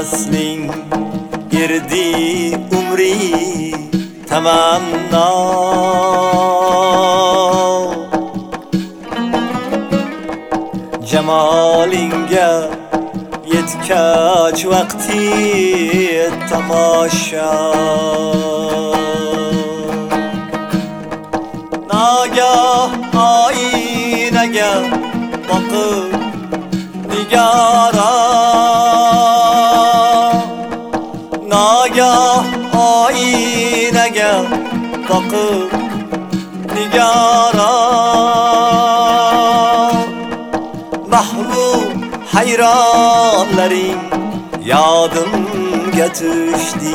Vasling girdi umri tamanna. Jamalinga yetkach vaqti tomosha. Nagah oynaga boqib nigara, nagah oynaga boqib nigara. Mahbub hayronlaring yodimga tushdi.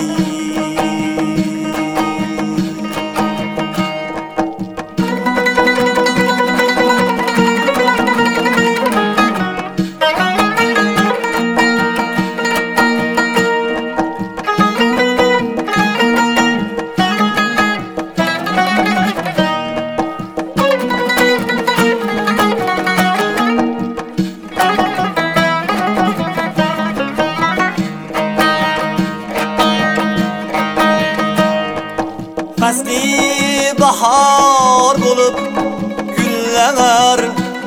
Fasli bahar bulup güller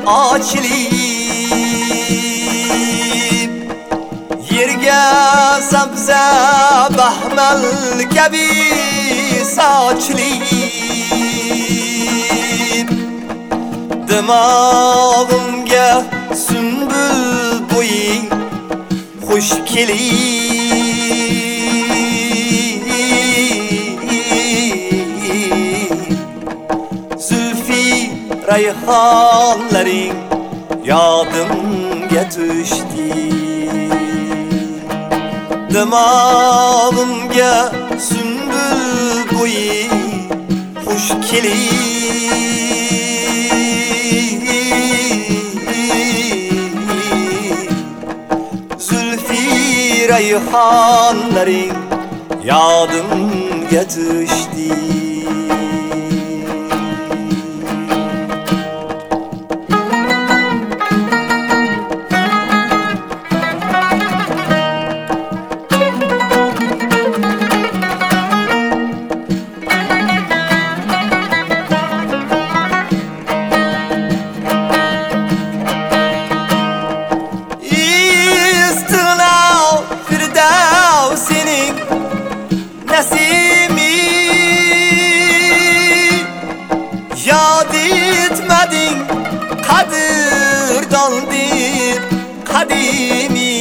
açilip, yerga sabza bahmal kabi sochilib, dimog'imga sunbul bo'yi xush kelib. Rayhonlaring yodimga tushdi. Dimog'imga sunbul bo'yi xush kelib. Zulfi rayhonlaring yodimga tushdi. Nesimi yad etmedin, kadırdan dip kadimi.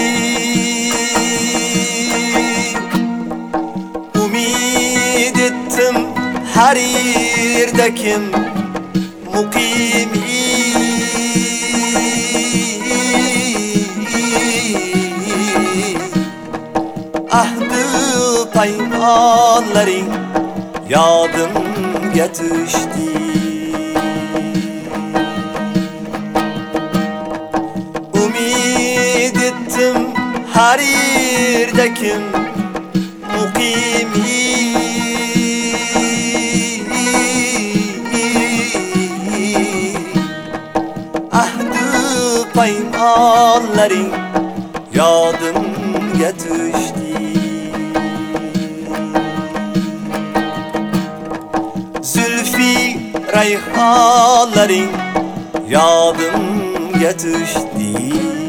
Umid ettim her yerdekim mukimi. Ahdi paymanlaring yodimga tushdi. Umid ettim har yerdakim muqimi. Ahdi paymanlaring yodimga tushdi. Zulfi rayhonlaring yodimga tushdi.